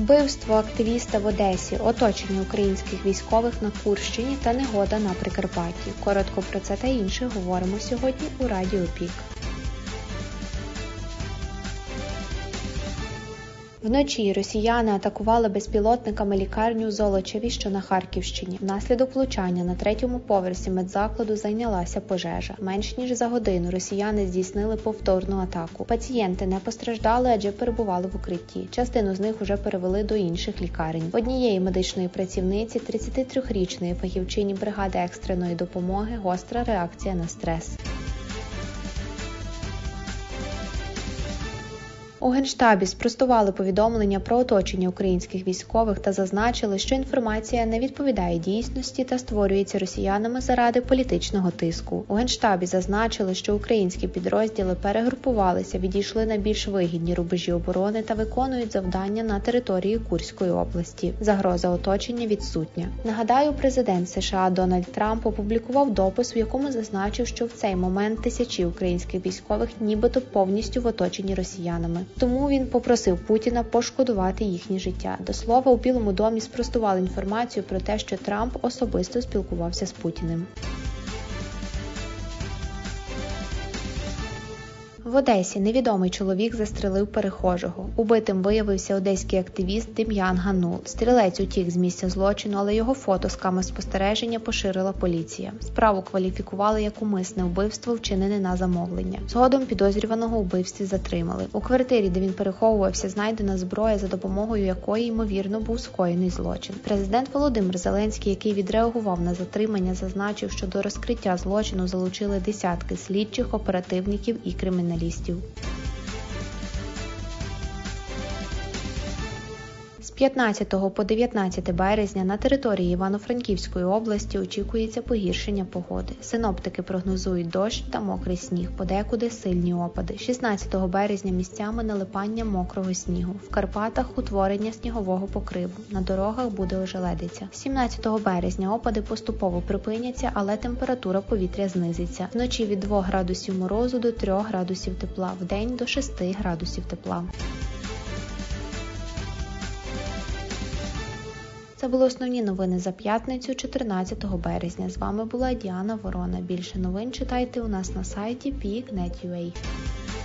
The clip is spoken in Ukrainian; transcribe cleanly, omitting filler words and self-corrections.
Вбивство активіста в Одесі, оточення українських військових на Курщині та негода на Прикарпатті. Коротко про це та інше говоримо сьогодні у Радіо Пік. Вночі росіяни атакували безпілотниками лікарню в Золочеві, що на Харківщині. Внаслідок влучання на 3-му поверсі медзакладу зайнялася пожежа. Менш ніж за годину росіяни здійснили повторну атаку. Пацієнти не постраждали, адже перебували в укритті. Частину з них уже перевели до інших лікарень. Однієї медичної працівниці, 33-річної фахівчині бригади екстреної допомоги, гостра реакція на стрес. У Генштабі спростували повідомлення про оточення українських військових та зазначили, що інформація не відповідає дійсності та створюється росіянами заради політичного тиску. У Генштабі зазначили, що українські підрозділи перегрупувалися, відійшли на більш вигідні рубежі оборони та виконують завдання на території Курської області. Загроза оточення відсутня. Нагадаю, президент США Дональд Трамп опублікував допис, в якому зазначив, що в цей момент тисячі українських військових нібито повністю в оточенні росіянами. Тому він попросив Путіна пошкодувати їхнє життя. До слова, у Білому домі спростували інформацію про те, що Трамп особисто спілкувався з Путіним. В Одесі невідомий чоловік застрелив перехожого. Убитим виявився одеський активіст Дем'ян Ганул. Стрілець утік з місця злочину, але його фото з камер спостереження поширила поліція. Справу кваліфікували як умисне вбивство, вчинене на замовлення. Згодом підозрюваного у вбивстві затримали. У квартирі, де він переховувався, знайдена зброя, за допомогою якої, ймовірно, був скоєний злочин. Президент Володимир Зеленський, який відреагував на затримання, зазначив, що до розкриття злочину залучили десятки слідчих, оперативників і криміналістів. З 15 по 19 березня на території Івано-Франківської області очікується погіршення погоди. Синоптики прогнозують дощ та мокрий сніг, подекуди сильні опади. 16 березня місцями налипання мокрого снігу. В Карпатах утворення снігового покриву. На дорогах буде ожеледиця. 17 березня опади поступово припиняться, але температура повітря знизиться. Вночі від 2 градусів морозу до 3 градусів тепла, вдень до 6 градусів тепла. Це були основні новини за п'ятницю, 14 березня. З вами була Діана Ворона. Більше новин читайте у нас на сайті peak.net.ua.